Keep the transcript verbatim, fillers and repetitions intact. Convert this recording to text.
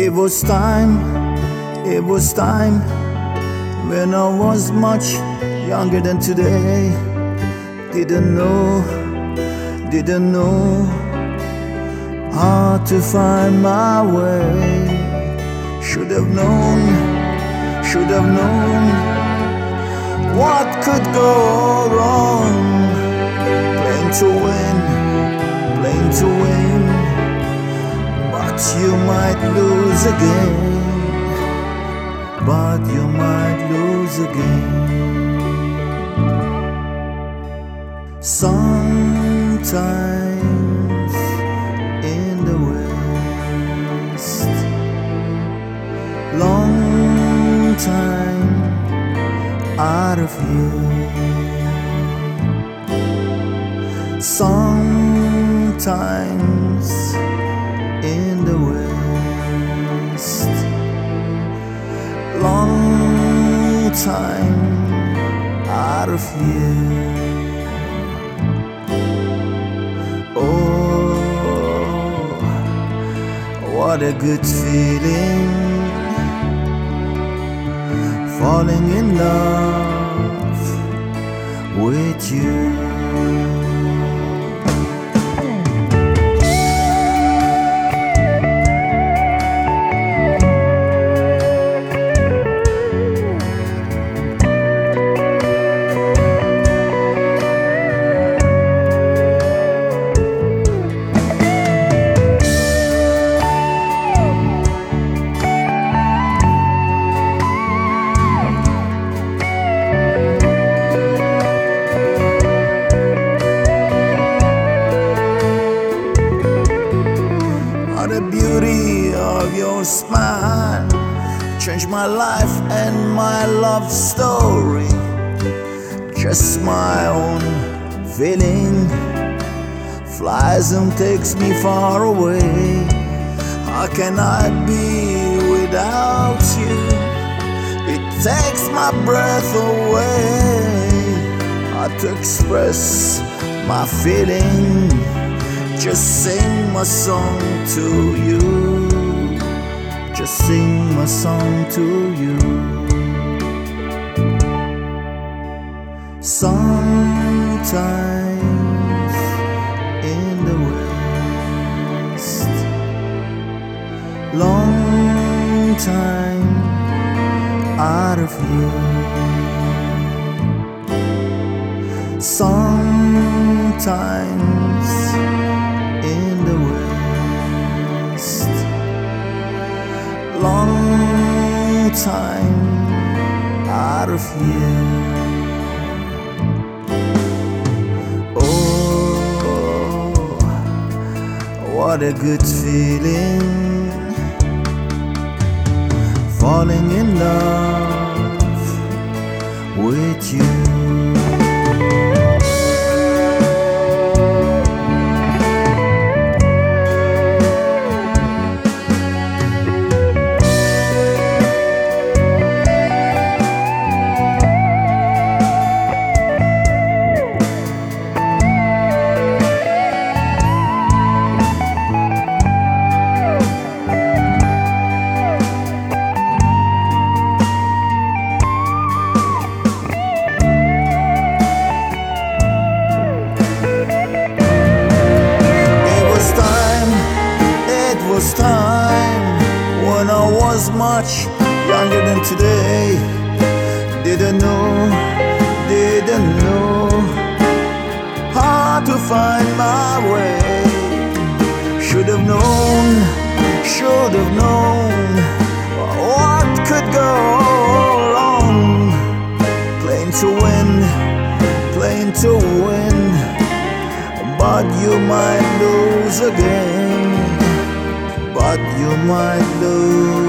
It was time, it was time when I was much younger than today. Didn't know, didn't know how to find my way. Should have known, should have known what could go wrong. Playing to win, playing to win, but you might lose again. But you might lose again. Sometimes in the West, long time out of here. Sometimes in the West, long time out of here. Oh, what a good feeling, falling in love with you. The beauty of your smile changed my life and my love story. Just my own feeling flies and takes me far away. How can I be without you? It takes my breath away. Hard to express my feeling, just sing my song to you. Just sing my song to you. Sometimes in the West, long time out of here. Sometimes in the West, long time out of here. Oh, what a good feeling, falling in love with you. Time when I was much younger than today. Didn't know, didn't know how to find my way. Should have known, should have known what could go wrong. Playing to win, playing to win, but you might lose again. But you might lose